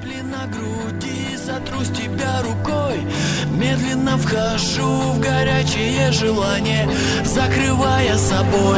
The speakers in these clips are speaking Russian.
Капли на груди, сотру с тебя рукой. Медленно вхожу в горячее желание, закрывая собой.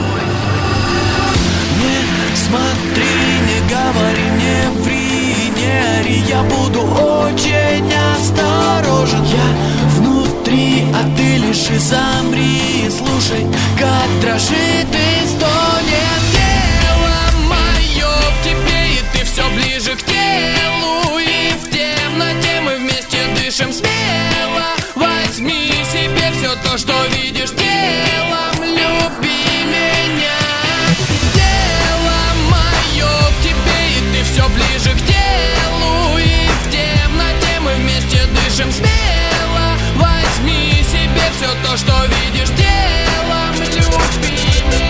Не смотри, не говори, не ври, не ори. Я буду очень осторожен. Я внутри, а ты лишь и замри. Слушай, как дрожит и стонет тело мое в тебе, и ты все ближе к телу. И в темноте мы вместе дышим смело. Возьми себе все то, что видишь телом, люби меня. Тело мое в тебе, и ты все ближе к телу. И в темноте мы вместе дышим смело. Возьми себе все то, что видишь телом, люби меня.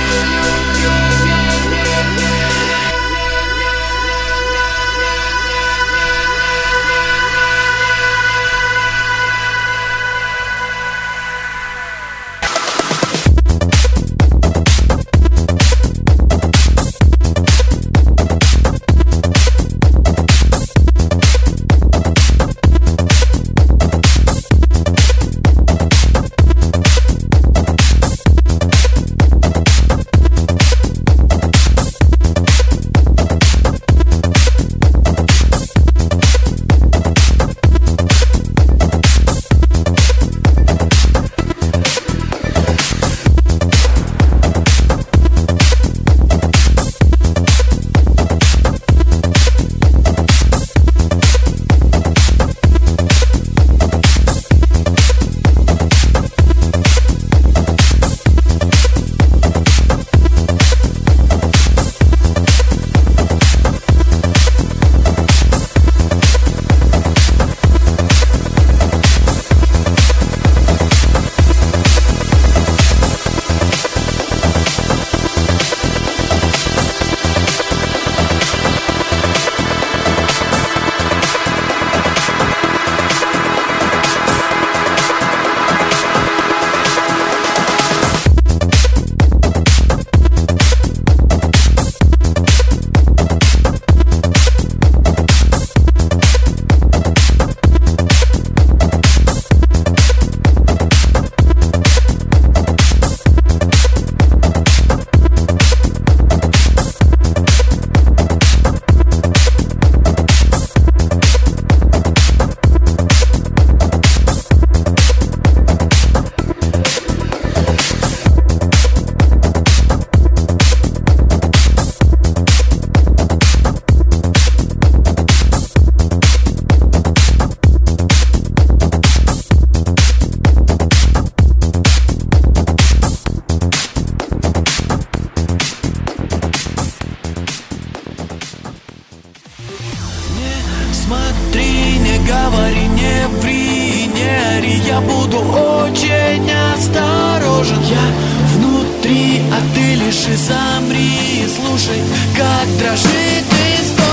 Смотри, не говори, не ври, не ори. Я буду очень осторожен. Я внутри, а ты лишь и замри. Слушай, как дрожит и стонет.